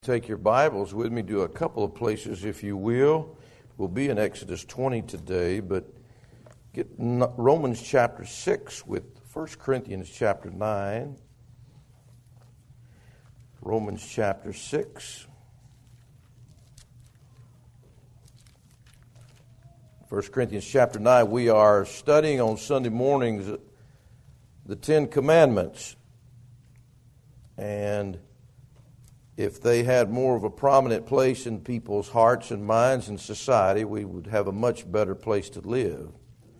Take your Bibles with me to a couple of places, if you will. We'll be in Exodus 20 today, but get Romans chapter 6 with 1 Corinthians chapter 9. Romans chapter 6. 1 Corinthians chapter 9. We are studying on Sunday mornings the Ten Commandments. And if they had more of a prominent place in people's hearts and minds and society, we would have a much better place to live.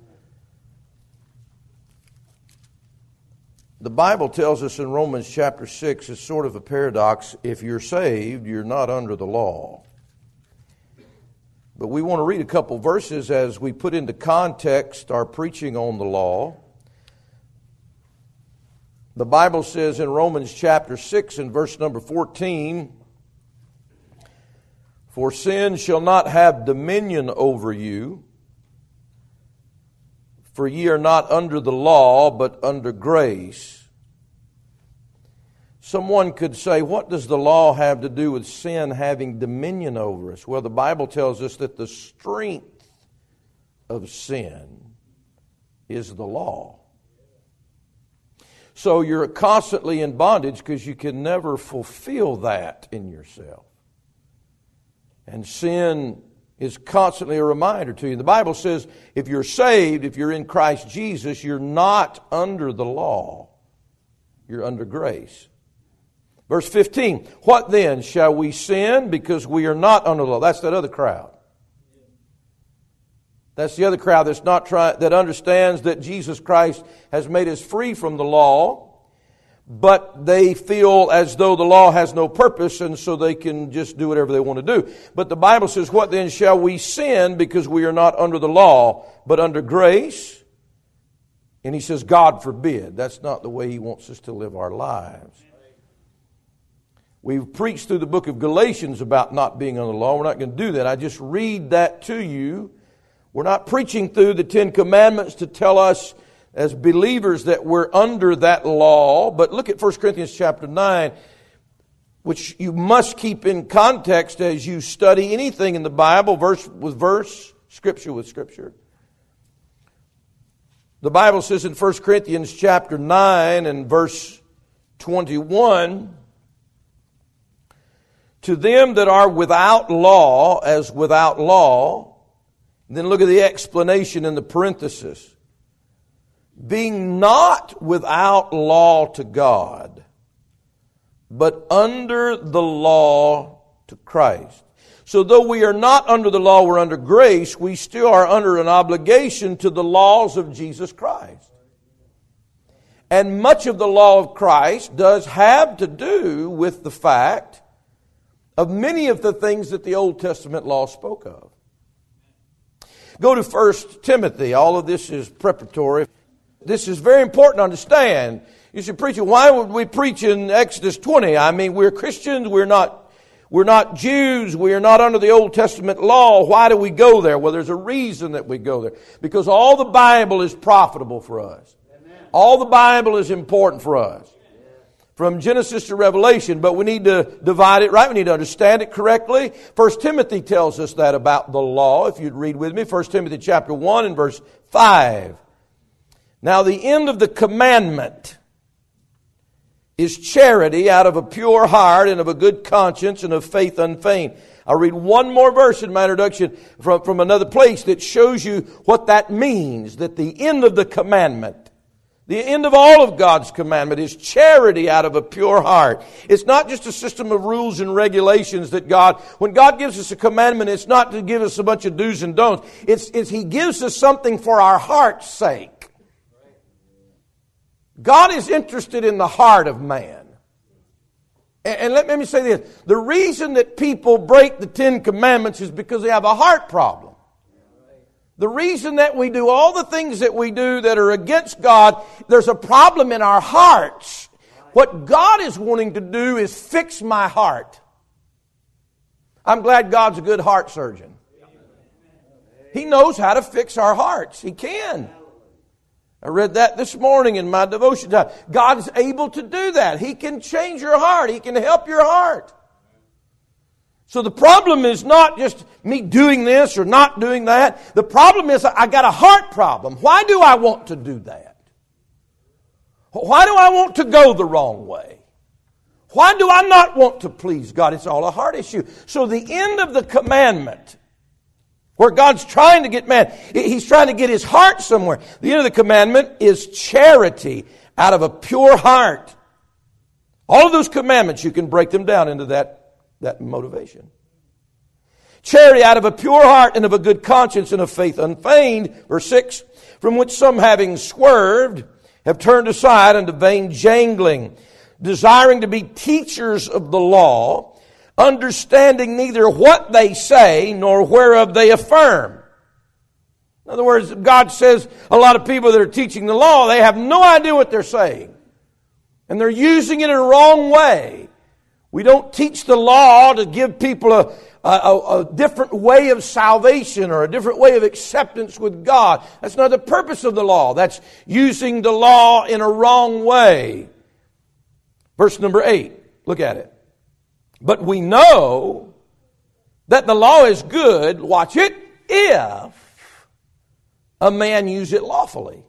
The Bible tells us in Romans chapter 6, it's sort of a paradox. If you're saved, you're not under the law. But we want to read a couple verses as we put into context our preaching on the law. The Bible says in Romans chapter 6 and verse number 14, "For sin shall not have dominion over you, for ye are not under the law, but under grace." Someone could say, what does the law have to do with sin having dominion over us? Well, the Bible tells us that the strength of sin is the law. So you're constantly in bondage because you can never fulfill that in yourself. And sin is constantly a reminder to you. The Bible says if you're saved, if you're in Christ Jesus, you're not under the law. You're under grace. Verse 15, "What then? Shall we sin because we are not under the law?" That's that other crowd. That's the other crowd that understands that Jesus Christ has made us free from the law, but they feel as though the law has no purpose, and so they can just do whatever they want to do. But the Bible says, "What then? Shall we sin because we are not under the law, but under grace?" And he says, God forbid. That's not the way he wants us to live our lives. We've preached through the book of Galatians about not being under the law. We're not going to do that. I just read that to you. We're not preaching through the Ten Commandments to tell us as believers that we're under that law. But look at 1 Corinthians chapter 9, which you must keep in context as you study anything in the Bible, verse with verse, Scripture with Scripture. The Bible says in 1 Corinthians chapter 9 and verse 21, "To them that are without law, as without law," then look at the explanation in the parenthesis. "Being not without law to God, but under the law to Christ." So though we are not under the law, we're under grace, we still are under an obligation to the laws of Jesus Christ. And much of the law of Christ does have to do with the fact of many of the things that the Old Testament law spoke of. Go to 1 Timothy. All of this is preparatory. This is very important to understand. You should preach it. Why would we preach in Exodus 20? I mean, we're Christians. We're not Jews. We are not under the Old Testament law. Why do we go there? Well, there's a reason that we go there. Because all the Bible is profitable for us. Amen. All the Bible is important for us. From Genesis to Revelation, but we need to divide it right. We need to understand it correctly. 1 Timothy tells us that about the law. If you'd read with me, 1 Timothy chapter 1 and verse 5. "Now the end of the commandment is charity out of a pure heart and of a good conscience and of faith unfeigned." I'll read one more verse in my introduction from another place that shows you what that means, that the end of the commandment, the end of all of God's commandment, is charity out of a pure heart. It's not just a system of rules and regulations that when God gives us a commandment, it's not to give us a bunch of do's and don'ts. It's He gives us something for our heart's sake. God is interested in the heart of man. And let me say this. The reason that people break the Ten Commandments is because they have a heart problem. The reason that we do all the things that we do that are against God, there's a problem in our hearts. What God is wanting to do is fix my heart. I'm glad God's a good heart surgeon. He knows how to fix our hearts. He can. I read that this morning in my devotion time. God is able to do that. He can change your heart. He can help your heart. So the problem is not just me doing this or not doing that. The problem is I got a heart problem. Why do I want to do that? Why do I want to go the wrong way? Why do I not want to please God? It's all a heart issue. So the end of the commandment, where God's trying to get man, He's trying to get his heart somewhere. The end of the commandment is charity out of a pure heart. All of those commandments, you can break them down into that motivation. Charity out of a pure heart and of a good conscience and of faith unfeigned. Verse 6, from which some having swerved have turned aside unto vain jangling, desiring to be teachers of the law, understanding neither what they say nor whereof they affirm. In other words, God says a lot of people that are teaching the law, they have no idea what they're saying. And they're using it in a wrong way. We don't teach the law to give people a different way of salvation or a different way of acceptance with God. That's not the purpose of the law. That's using the law in a wrong way. Verse number 8, look at it. But we know that the law is good, watch it, if a man use it lawfully.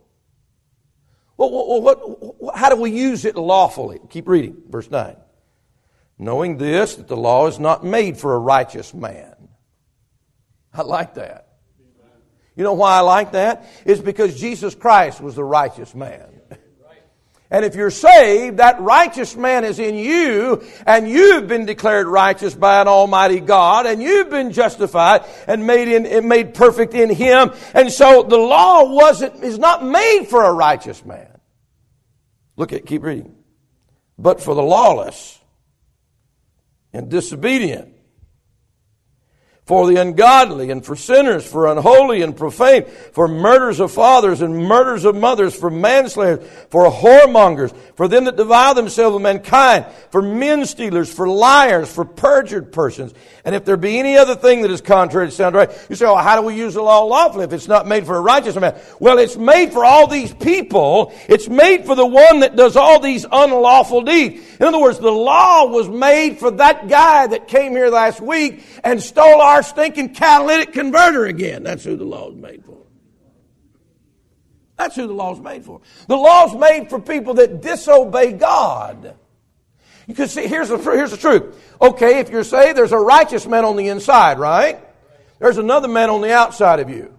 Well, how do we use it lawfully? Keep reading, verse 9. Knowing this, that the law is not made for a righteous man. I like that. You know why I like that? It's because Jesus Christ was the righteous man. And if you're saved, that righteous man is in you, and you've been declared righteous by an almighty God, and you've been justified and made perfect in Him. And so the law is not made for a righteous man. Keep reading. But for the lawless and disobedient, for the ungodly, and for sinners, for unholy and profane, for murders of fathers and murders of mothers, for manslayers, for whoremongers, for them that defile themselves with mankind, for men stealers, for liars, for perjured persons. And if there be any other thing that is contrary to sound right, you say, how do we use the law lawfully if it's not made for a righteous man? Well, it's made for all these people. It's made for the one that does all these unlawful deeds. In other words, the law was made for that guy that came here last week and stole our stinking catalytic converter again. That's who the law is made for. That's who the law is made for. The law is made for people that disobey God. You can see, here's the truth. Okay, if you're saved, there's a righteous man on the inside, right? There's another man on the outside of you.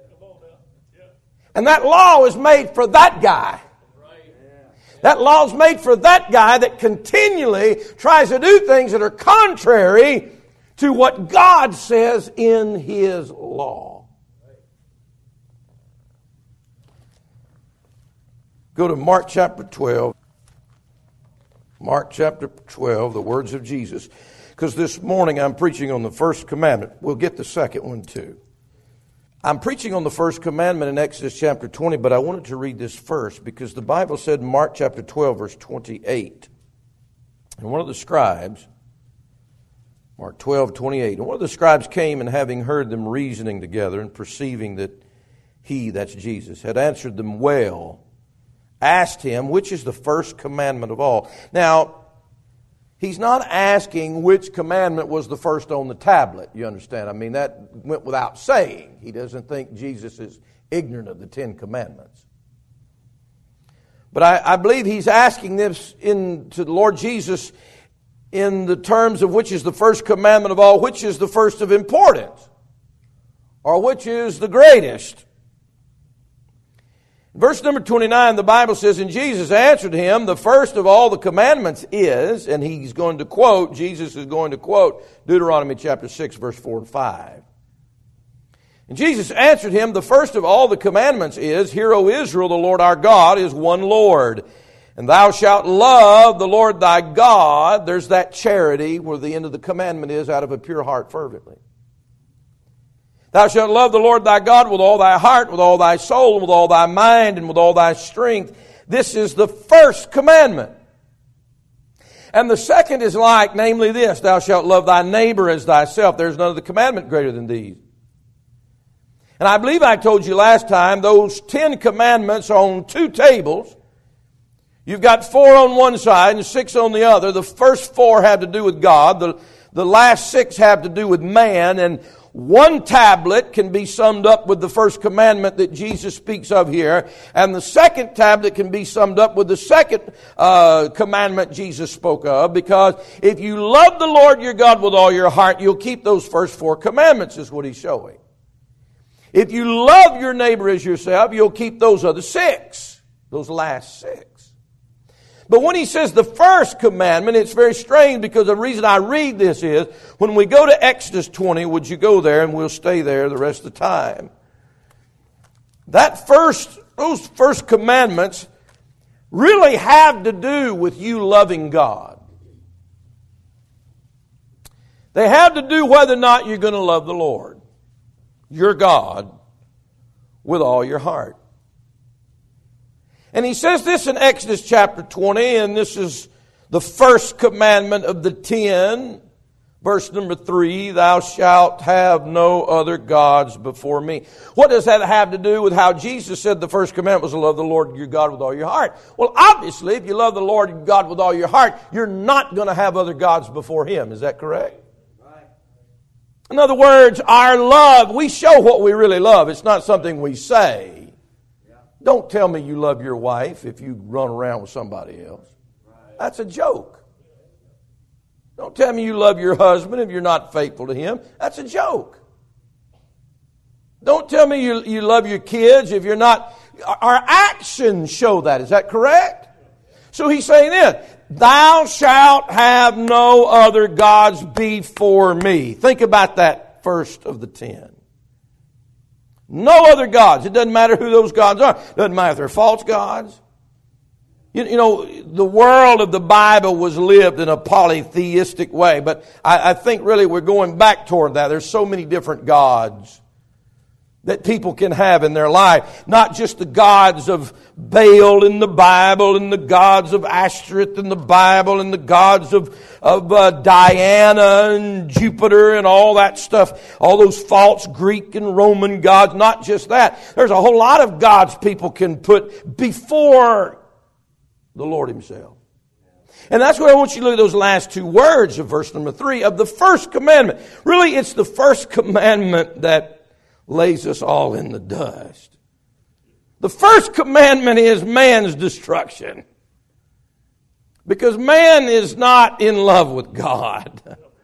And that law is made for that guy. That law is made for that guy that continually tries to do things that are contrary to what God says in His law. Go to Mark chapter 12. Mark chapter 12, the words of Jesus. Because this morning I'm preaching on the first commandment. We'll get the second one too. I'm preaching on the first commandment in Exodus chapter 20, but I wanted to read this first because the Bible said in Mark chapter 12, verse 28, and one of the scribes, Mark 12, 28, and one of the scribes came, and having heard them reasoning together and perceiving that he, that's Jesus, had answered them well, asked him, which is the first commandment of all? Now, he's not asking which commandment was the first on the tablet, you understand? I mean, that went without saying. He doesn't think Jesus is ignorant of the 10 commandments. But I believe he's asking this to the Lord Jesus in the terms of which is the first commandment of all, which is the first of importance, or which is the greatest. Verse number 29, the Bible says, and Jesus answered him, the first of all the commandments is, and he's going to quote, Jesus is going to quote Deuteronomy chapter 6, verse 4 and 5. And Jesus answered him, the first of all the commandments is, Hear, O Israel, the Lord our God is one Lord. And thou shalt love the Lord thy God. There's that charity where the end of the commandment is, out of a pure heart fervently. Thou shalt love the Lord thy God with all thy heart, with all thy soul, with all thy mind, and with all thy strength. This is the first commandment. And the second is like, namely this, thou shalt love thy neighbor as thyself. There's none other commandment greater than these. And I believe I told you last time, those 10 commandments are on 2 tables. You've got 4 on one side and 6 on the other. The first 4 have to do with God. The last 6 have to do with man, and one tablet can be summed up with the first commandment that Jesus speaks of here, and the second tablet can be summed up with the second commandment Jesus spoke of, because if you love the Lord your God with all your heart, you'll keep those first 4 commandments, is what he's showing. If you love your neighbor as yourself, you'll keep those other 6, those last 6. But when he says the first commandment, it's very strange, because the reason I read this is, when we go to Exodus 20, would you go there, and we'll stay there the rest of the time. Those first commandments really have to do with you loving God. They have to do whether or not you're going to love the Lord, your God, with all your heart. And he says this in Exodus chapter 20, and this is the first commandment of the 10, verse number 3, thou shalt have no other gods before me. What does that have to do with how Jesus said the first commandment was to love the Lord your God with all your heart? Well, obviously, if you love the Lord your God with all your heart, you're not going to have other gods before Him. Is that correct? In other words, our love, we show what we really love. It's not something we say. Don't tell me you love your wife if you run around with somebody else. That's a joke. Don't tell me you love your husband if you're not faithful to him. That's a joke. Don't tell me you love your kids if you're not. Our actions show that. Is that correct? So he's saying this, thou shalt have no other gods before me. Think about that first of the 10. No other gods. It doesn't matter who those gods are. It doesn't matter if they're false gods. You know, the world of the Bible was lived in a polytheistic way, but I think really we're going back toward that. There's so many different gods that people can have in their life. Not just the gods of Baal in the Bible, and the gods of Ashtoreth in the Bible, and the gods of Diana and Jupiter and all that stuff. All those false Greek and Roman gods. Not just that. There's a whole lot of gods people can put before the Lord Himself. And that's where I want you to look at those last 2 words of verse number 3 of the first commandment. Really, it's the first commandment that lays us all in the dust. The first commandment is man's destruction. Because man is not in love with God.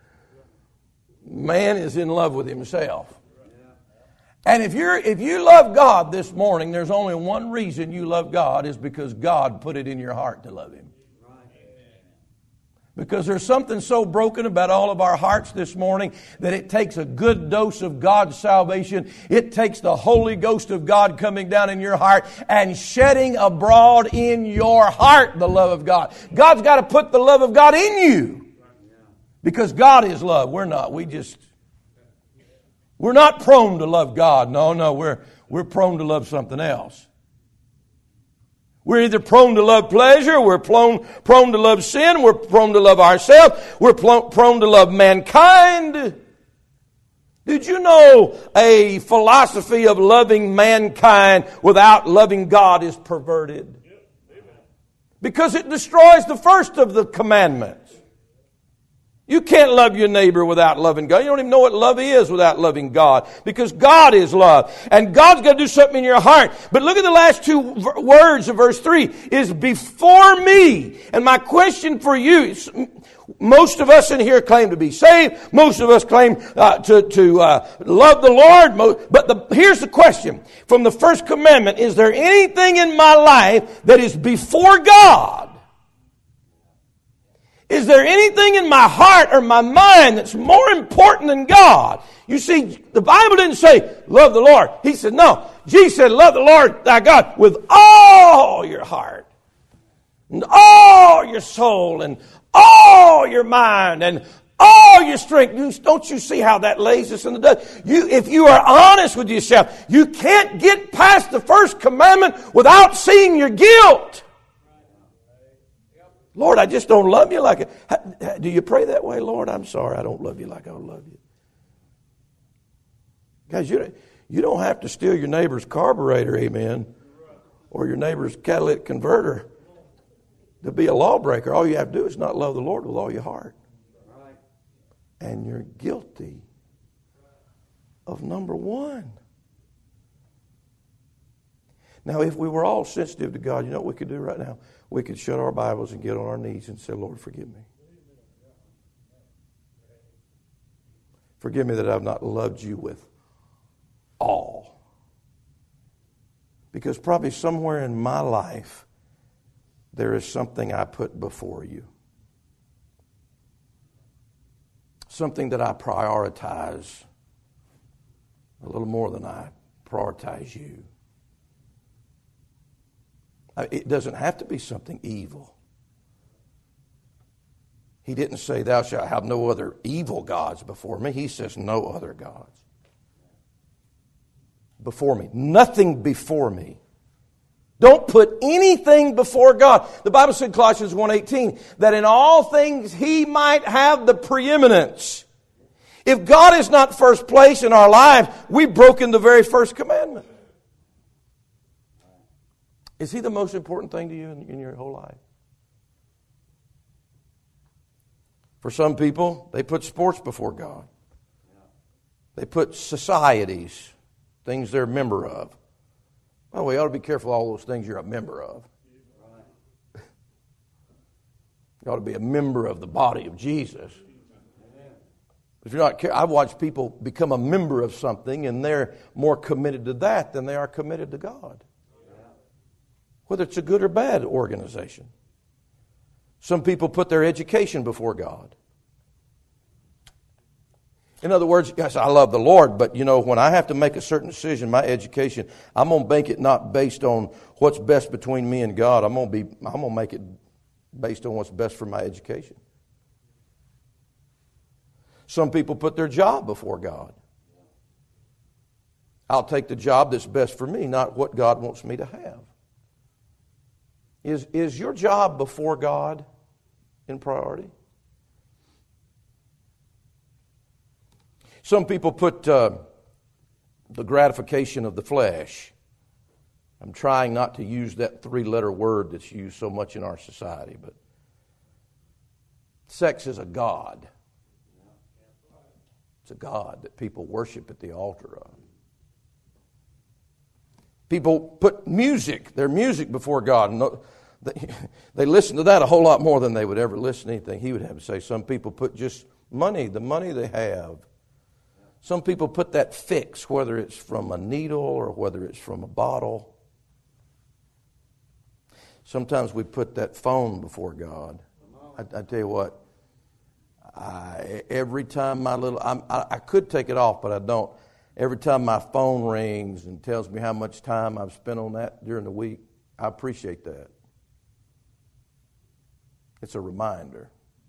Man is in love with himself. And if you love God this morning, there's only one reason you love God, is because God put it in your heart to love Him. Because there's something so broken about all of our hearts this morning that it takes a good dose of God's salvation. It takes the Holy Ghost of God coming down in your heart and shedding abroad in your heart the love of God. God's got to put the love of God in you. Because God is love. We're not. We're not prone to love God. No, we're prone to love something else. We're either prone to love pleasure, we're prone to love sin, we're prone to love ourselves, we're prone to love mankind. Did you know a philosophy of loving mankind without loving God is perverted? Because it destroys the first of the commandments. You can't love your neighbor without loving God. You don't even know what love is without loving God. Because God is love. And God's got to do something in your heart. But look at the last 2 words of verse 3. Is before me. And my question for you, most of us in here claim to be saved. Most of us claim to love the Lord. But here's the question. From the first commandment, is there anything in my life that is before God? Is there anything in my heart or my mind that's more important than God? You see, the Bible didn't say, love the Lord. He said, no. Jesus said, love the Lord thy God with all your heart, and all your soul, and all your mind, and all your strength. Don't you see how that lays us in the dust? If you are honest with yourself, you can't get past the first commandment without seeing your guilt. Lord, I just don't love you like it. Do you pray that way? Lord, I'm sorry, I don't love you like I love you. Guys, you don't have to steal your neighbor's carburetor, amen, or your neighbor's catalytic converter to be a lawbreaker. All you have to do is not love the Lord with all your heart. and you're guilty of number one. Now, if we were all sensitive to God, you know what we could do right now? We could shut our Bibles and get on our knees and say, Lord, forgive me. Forgive me that I've not loved you with all. Because probably somewhere in my life, there is something I put before you. Something that I prioritize a little more than I prioritize you. It doesn't have to be something evil. He didn't say, thou shalt have no other evil gods before me. He says, no other gods before me. Nothing before me. Don't put anything before God. The Bible said in Colossians 1:18 that in all things He might have the preeminence. If God is not first place in our life, we've broken the very first commandment. Is He the most important thing to you in your whole life? For some people, they put sports before God. They put societies, things they're a member of. Oh, we ought to be careful of all those things you're a member of. You ought to be a member of the body of Jesus. If you're not careful, I've watched people become a member of something and they're more committed to that than they are committed to God. Whether it's a good or bad organization. Some people put their education before God. In other words, yes, I love the Lord, but you know, when I have to make a certain decision, my education, I'm going to make it not based on what's best between me and God. I'm going to make it based on what's best for my education. Some people put their job before God. I'll take the job that's best for me, not what God wants me to have. Is your job before God in priority? Some people put the gratification of the flesh. I'm trying not to use that 3-letter word that's used so much in our society, but sex is a god. It's a god that people worship at the altar of. People put their music before God. And they listen to that a whole lot more than they would ever listen to anything He would have to say. Some people put just money, the money they have. Some people put that fix, whether it's from a needle or whether it's from a bottle. Sometimes we put that phone before God. I tell you what, every time I could take it off, but I don't. Every time my phone rings and tells me how much time I've spent on that during the week, I appreciate that. It's a reminder.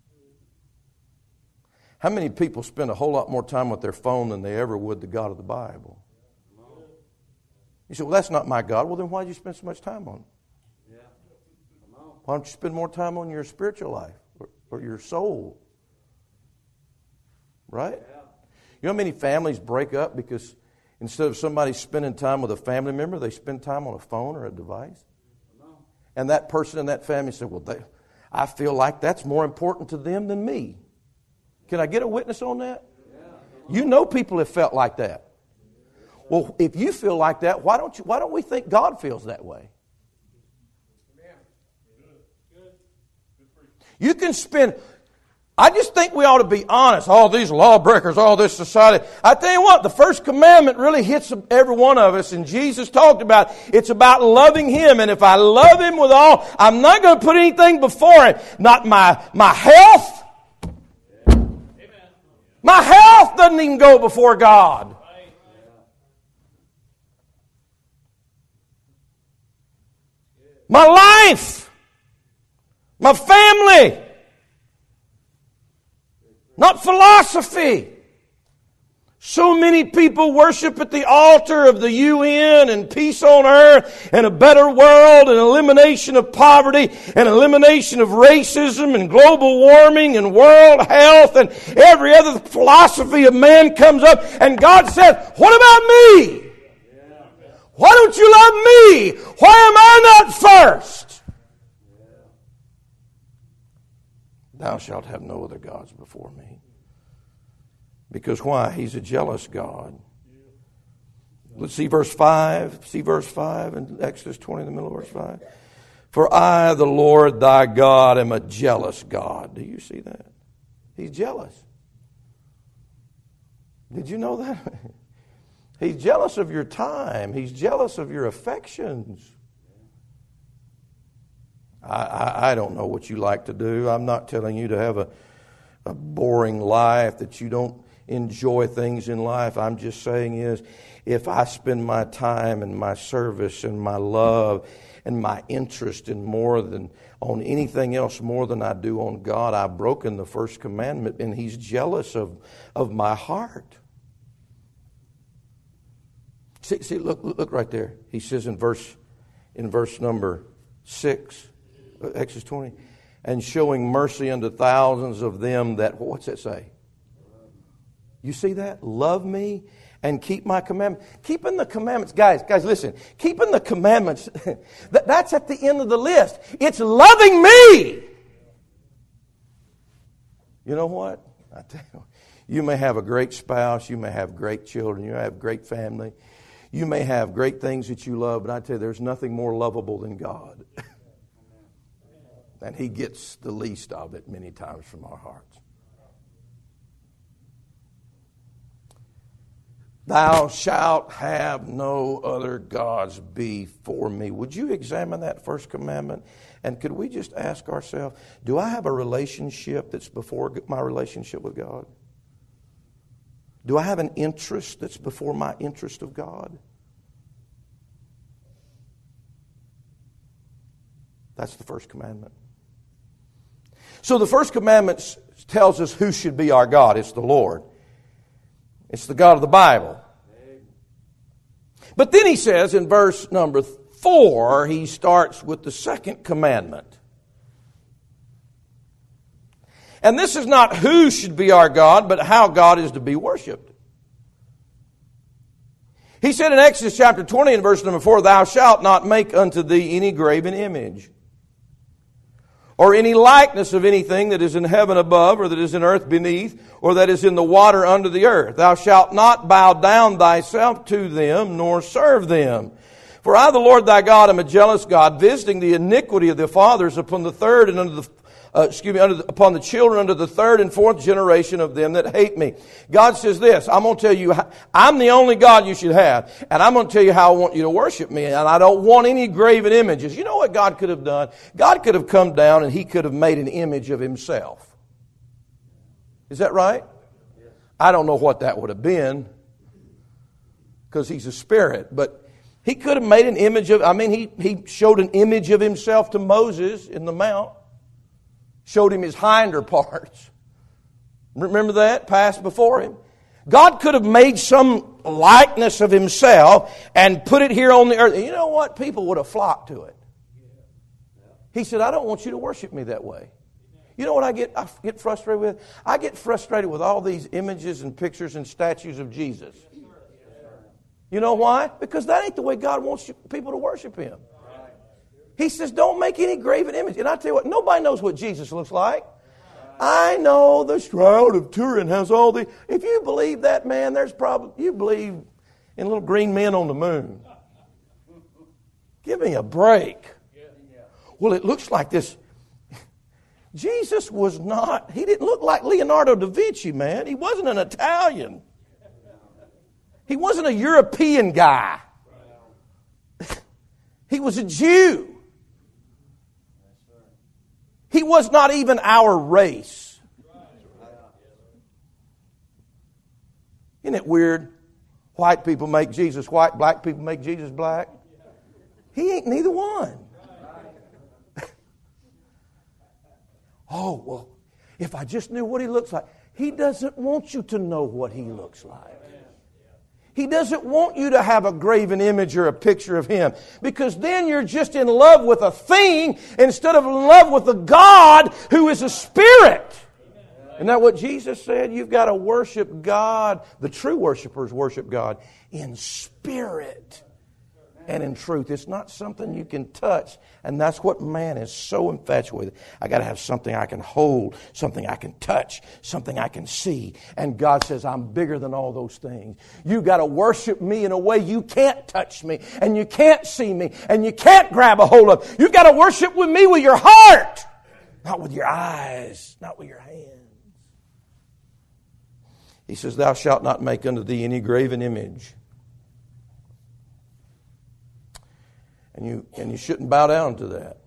How many people spend a whole lot more time with their phone than they ever would the God of the Bible? You say, well, that's not my God. Well, then why do you spend so much time on it? Why don't you spend more time on your spiritual life or your soul? Right? You know how many families break up because instead of somebody spending time with a family member, they spend time on a phone or a device? And that person in that family said, well, I feel like that's more important to them than me. Can I get a witness on that? You know people have felt like that. Well, if you feel like that, why don't we think God feels that way? You can spend... I just think we ought to be honest. All these lawbreakers, all this society. I tell you what, the first commandment really hits every one of us, and Jesus talked about it's about loving Him. And if I love Him with all, I'm not going to put anything before Him. Not my health. My health doesn't even go before God. My life. My family. Not philosophy. So many people worship at the altar of the UN and peace on earth and a better world and elimination of poverty and elimination of racism and global warming and world health and every other philosophy of man comes up, and God says, what about me? Why don't you love me? Why am I not first? Thou shalt have no other gods before me. Because why? He's a jealous God. Let's see verse 5. See verse 5 in Exodus 20 in the middle of verse 5. For I, the Lord thy God, am a jealous God. Do you see that? He's jealous. Did you know that? He's jealous of your time. He's jealous of your affections. I don't know what you like to do. I'm not telling you to have a boring life, that you don't enjoy things in life. I'm just saying is, if I spend my time and my service and my love and my interest in more than on anything else more than I do on God, I've broken the first commandment, and He's jealous of my heart. See, look right there. He says in verse number 6, Exodus 20, and showing mercy unto thousands of them that, what's that say? You see that? Love me and keep my commandments. Keeping the commandments, guys, listen. Keeping the commandments, that's at the end of the list. It's loving me. You know what? I tell you may have a great spouse, you may have great children, you may have great family, you may have great things that you love, but I tell you, there's nothing more lovable than God. And He gets the least of it many times from our hearts. Thou shalt have no other gods before me. Would you examine that first commandment? And could we just ask ourselves, do I have a relationship that's before my relationship with God? Do I have an interest that's before my interest of God? That's the first commandment. So the first commandment tells us who should be our God. It's the Lord. It's the God of the Bible. But then he says in verse number 4, he starts with the second commandment. And this is not who should be our God, but how God is to be worshipped. He said in Exodus chapter 20 and verse number 4, Thou shalt not make unto thee any graven image, or any likeness of anything that is in heaven above, or that is in earth beneath, or that is in the water under the earth. Thou shalt not bow down thyself to them, nor serve them. For I, the Lord thy God, am a jealous God, visiting the iniquity of the fathers upon the third and upon the children under the third and fourth generation of them that hate me. God says this, I'm going to tell you, I'm the only God you should have, and I'm going to tell you how I want you to worship me, and I don't want any graven images. You know what God could have done? God could have come down and He could have made an image of Himself. Is that right? I don't know what that would have been, because He's a spirit, but He could have made an image of, He showed an image of Himself to Moses in the mount. Showed him his hinder parts. Remember that? Passed before him. God could have made some likeness of Himself and put it here on the earth. And you know what? People would have flocked to it. He said, I don't want you to worship me that way. You know what I get frustrated with? I get frustrated with all these images and pictures and statues of Jesus. You know why? Because that ain't the way God wants people to worship Him. He says, don't make any graven image. And I tell you what, nobody knows what Jesus looks like. I know the Shroud of Turin has all the... If you believe that, man, you believe in little green men on the moon. Give me a break. Well, it looks like this. Jesus was not... He didn't look like Leonardo da Vinci, man. He wasn't an Italian. He wasn't a European guy. He was a Jew. He was not even our race. Isn't it weird? White people make Jesus white, black people make Jesus black. He ain't neither one. Oh, well, if I just knew what He looks like. He doesn't want you to know what He looks like. He doesn't want you to have a graven image or a picture of Him, because then you're just in love with a thing instead of in love with the God who is a spirit. Isn't that what Jesus said? You've got to worship God. The true worshipers worship God in spirit and in truth. It's not something you can touch. And that's what man is so infatuated with. I got to have something I can hold, something I can touch, something I can see. And God says, I'm bigger than all those things. You got to worship me in a way you can't touch me, and you can't see me, and you can't grab a hold of. You got to worship with me with your heart, not with your eyes, not with your hands. He says, thou shalt not make unto thee any graven image. And you shouldn't bow down to that.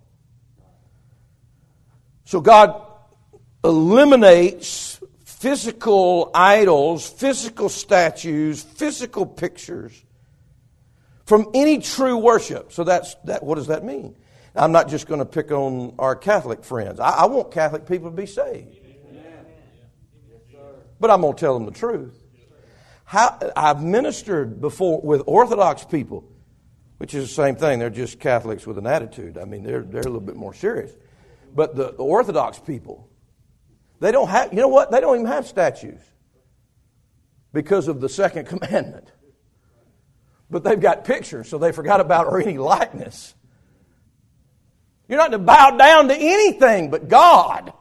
So God eliminates physical idols, physical statues, physical pictures from any true worship. So what does that mean? I'm not just going to pick on our Catholic friends. I want Catholic people to be saved. But I'm going to tell them the truth. I've ministered before with Orthodox people, which is the same thing. They're just Catholics with an attitude. I mean, they're a little bit more serious. But the Orthodox people, they don't have, you know what? They don't even have statues because of the second commandment. But they've got pictures, so they forgot about or any likeness. You're not to bow down to anything but God.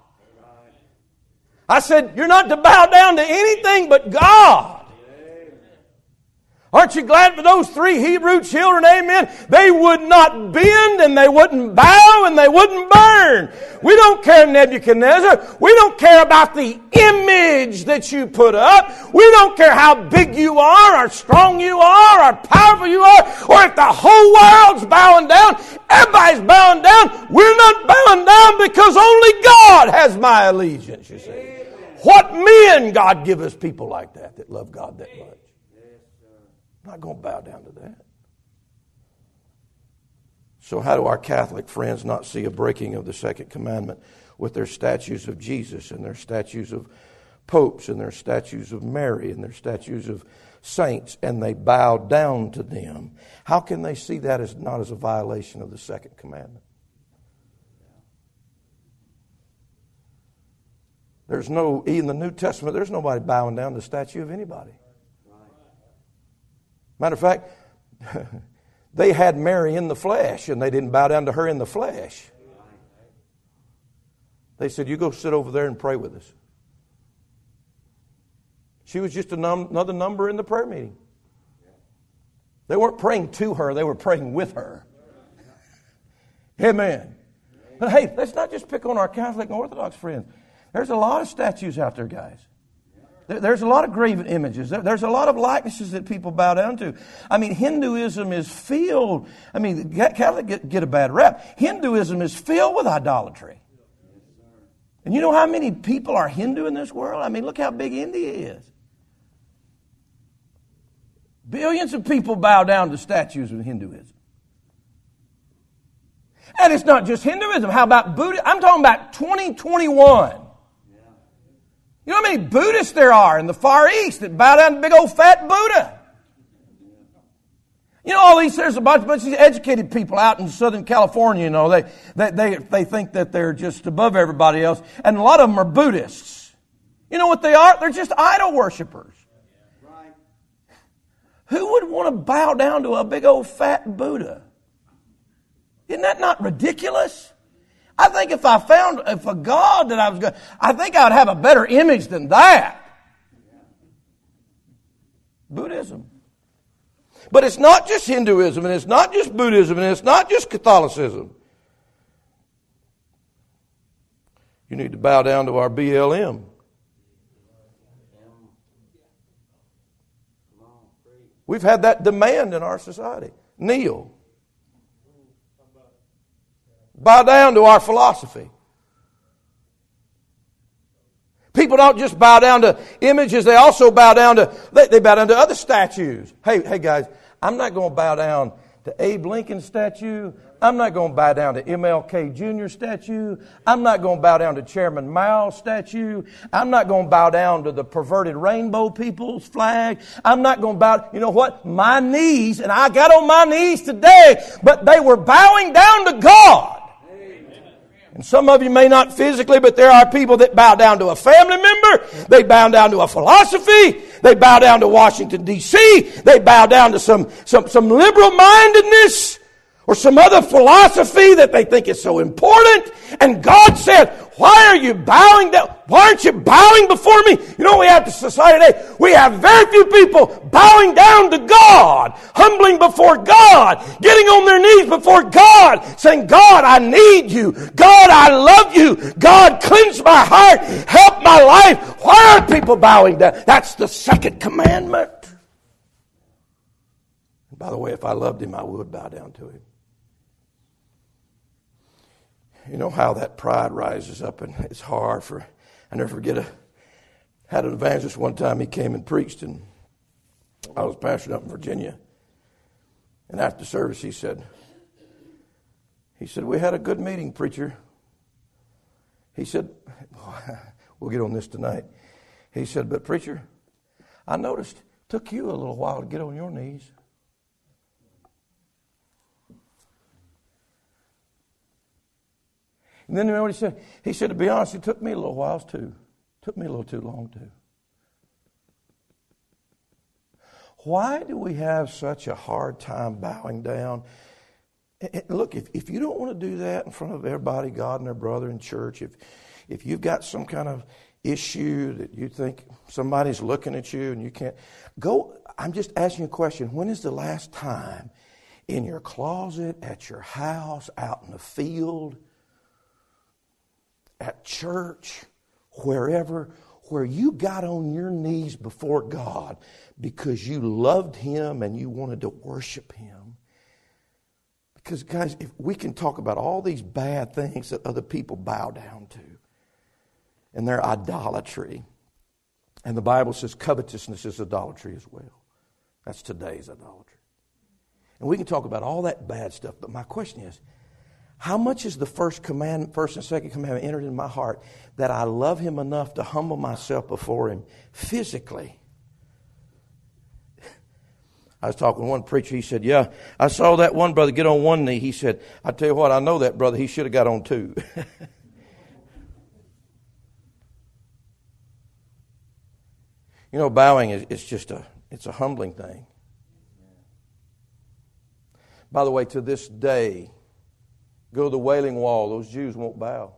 I said, you're not to bow down to anything but God. Aren't you glad for those 3 Hebrew children? Amen. They would not bend, and they wouldn't bow, and they wouldn't burn. We don't care, Nebuchadnezzar. We don't care about the image that you put up. We don't care how big you are, or strong you are, or powerful you are, or if the whole world's bowing down. Everybody's bowing down. We're not bowing down because only God has my allegiance, you see. What men God give us people like that love God that much. I'm not going to bow down to that. So how do our Catholic friends not see a breaking of the second commandment with their statues of Jesus and their statues of popes and their statues of Mary and their statues of saints, and they bow down to them? How can they see that as not as a violation of the second commandment? In the New Testament, there's nobody bowing down to the statue of anybody. Matter of fact, they had Mary in the flesh, and they didn't bow down to her in the flesh. They said, you go sit over there and pray with us. She was just another number in the prayer meeting. They weren't praying to her, they were praying with her. Amen. But hey, let's not just pick on our Catholic and Orthodox friends. There's a lot of statues out there, guys. There's a lot of graven images. There's a lot of likenesses that people bow down to. I mean, Hinduism is filled. I mean, Catholics get a bad rap. Hinduism is filled with idolatry. And you know how many people are Hindu in this world? I mean, look how big India is. Billions of people bow down to statues of Hinduism. And it's not just Hinduism. How about Buddhism? I'm talking about 2021. You know how many Buddhists there are in the Far East that bow down to big old fat Buddha? You know, there's a bunch of these educated people out in Southern California, you know, they think that they're just above everybody else. And a lot of them are Buddhists. You know what they are? They're just idol worshipers. Right. Who would want to bow down to a big old fat Buddha? Isn't that not ridiculous? I think if a God that I was going, I think I would have a better image than that. Buddhism. But it's not just Hinduism, and it's not just Buddhism, and it's not just Catholicism. You need to bow down to our BLM. We've had that demand in our society. Kneel. Bow down to our philosophy. People don't just bow down to images, they also bow down to, they bow down to other statues. Hey guys, I'm not going to bow down to Abe Lincoln's statue. I'm not going to bow down to MLK Jr. statue. I'm not going to bow down to Chairman Mao's statue. I'm not going to bow down to the perverted rainbow people's flag. I'm not going to bow, you know what? My knees, and I got on my knees today, but they were bowing down to God. And some of you may not physically, but there are people that bow down to a family member. They bow down to a philosophy. They bow down to Washington, D.C. They bow down to some liberal-mindedness or some other philosophy that they think is so important. And God said, why are you bowing down? Why aren't you bowing before me? You know what we have in society today? We have very few people bowing down to God, humbling before God, getting on their knees before God, saying, God, I need you. God, I love you. God, cleanse my heart. Help my life. Why aren't people bowing down? That's the second commandment. And by the way, if I loved him, I would bow down to him. You know how that pride rises up, and it's hard for... I never forget, had an evangelist one time. He came and preached, and I was pastoring up in Virginia. And after service, he said, we had a good meeting, preacher. He said, we'll get on this tonight. He said, but preacher, I noticed it took you a little while to get on your knees. And then you know what he said? He said, to be honest, it took me a little while too. It took me a little too long too. Why do we have such a hard time bowing down? And look, if you don't want to do that in front of everybody, God and their brother in church, if you've got some kind of issue that you think somebody's looking at you and you can't, go. I'm just asking you a question. When is the last time in your closet, at your house, out in the field, at church, wherever, where you got on your knees before God because you loved Him and you wanted to worship Him? Because, guys, if we can talk about all these bad things that other people bow down to and their idolatry. And the Bible says covetousness is idolatry as well. That's today's idolatry. And we can talk about all that bad stuff, but my question is, how much is the first and second commandment entered in my heart that I love Him enough to humble myself before Him physically? I was talking to one preacher. He said, yeah, I saw that one brother get on one knee. He said, I tell you what, I know that brother. He should have got on two. You know, bowing is just it's a humbling thing. By the way, to this day, go to the Wailing Wall, those Jews won't bow.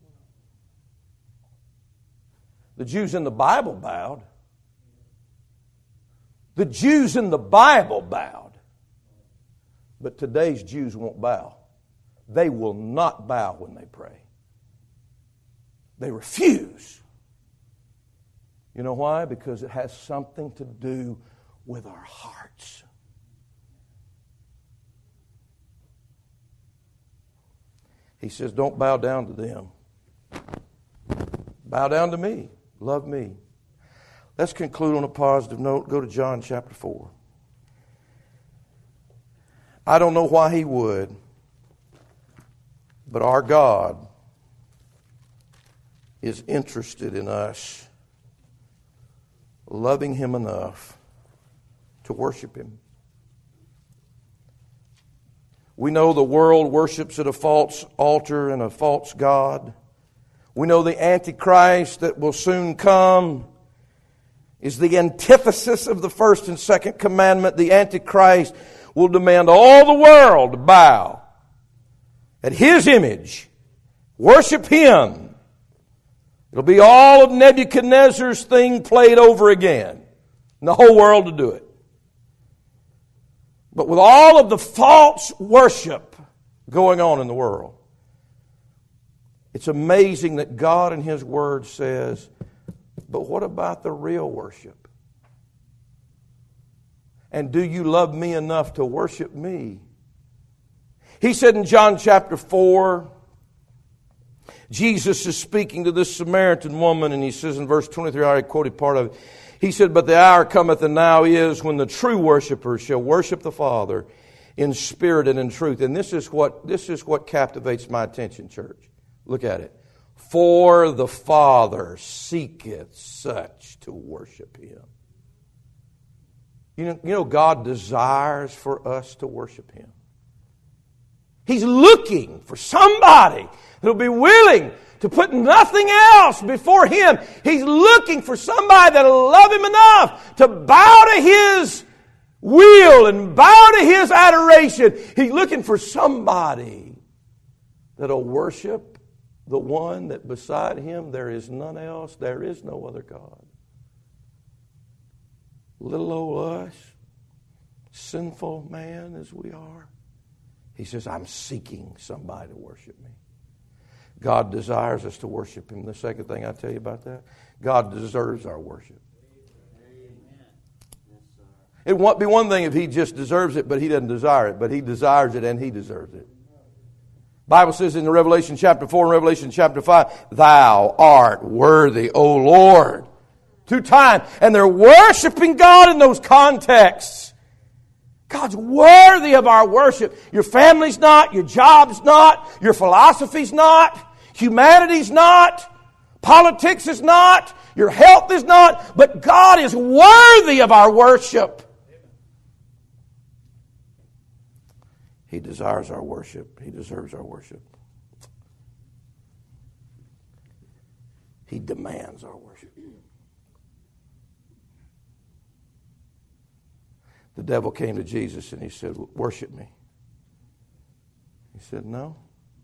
The Jews in the Bible bowed. The Jews in the Bible bowed. But today's Jews won't bow. They will not bow when they pray. They refuse. You know why? Because it has something to do with our hearts. He says, don't bow down to them. Bow down to me. Love me. Let's conclude on a positive note. Go to John chapter 4. I don't know why He would, but our God is interested in us loving Him enough to worship Him. We know the world worships at a false altar and a false god. We know the Antichrist that will soon come is the antithesis of the first and second commandment. The Antichrist will demand all the world to bow at his image, worship him. It'll be all of Nebuchadnezzar's thing played over again, and the whole world to do it. But with all of the false worship going on in the world, it's amazing that God in His Word says, but what about the real worship? And do you love me enough to worship me? He said in John chapter 4, Jesus is speaking to this Samaritan woman, and He says in verse 23, I already quoted part of it. He said, but the hour cometh and now is when the true worshipers shall worship the Father in spirit and in truth. And this is what captivates my attention, church. Look at it. For the Father seeketh such to worship Him. You know, God desires for us to worship Him. He's looking for somebody that'll be willing to put nothing else before Him. He's looking for somebody that'll love Him enough to bow to His will and bow to His adoration. He's looking for somebody that'll worship the one that beside Him there is none else, there is no other God. Little old us, sinful man as we are, He says, I'm seeking somebody to worship me. God desires us to worship Him. The second thing I tell you about that, God deserves our worship. It won't be one thing if He just deserves it, but He doesn't desire it. But He desires it and He deserves it. Bible says in Revelation chapter 4 and Revelation chapter 5, Thou art worthy, O Lord. 2 times. And they're worshiping God in those contexts. God's worthy of our worship. Your family's not, your job's not, your philosophy's not, humanity's not, politics is not, your health is not, but God is worthy of our worship. He desires our worship. He deserves our worship. He demands our worship. The devil came to Jesus and he said, worship me. He said, no.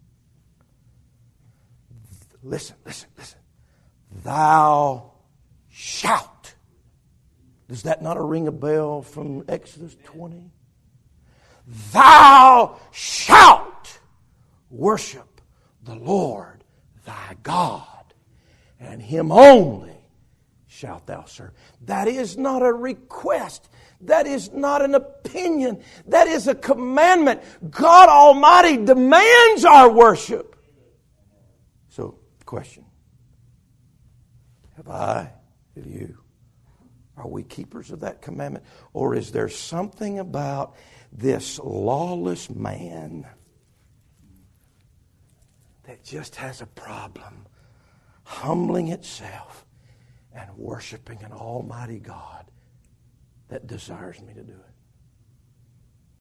Listen. Thou shalt. Does that not ring a bell from Exodus 20? Thou shalt worship the Lord thy God, and Him only shalt thou serve. That is not a request. That is not an opinion. That is a commandment. God Almighty demands our worship. So, question. Have you? Are we keepers of that commandment? Or is there something about this lawless man that just has a problem humbling itself and worshiping an almighty God that desires me to do it?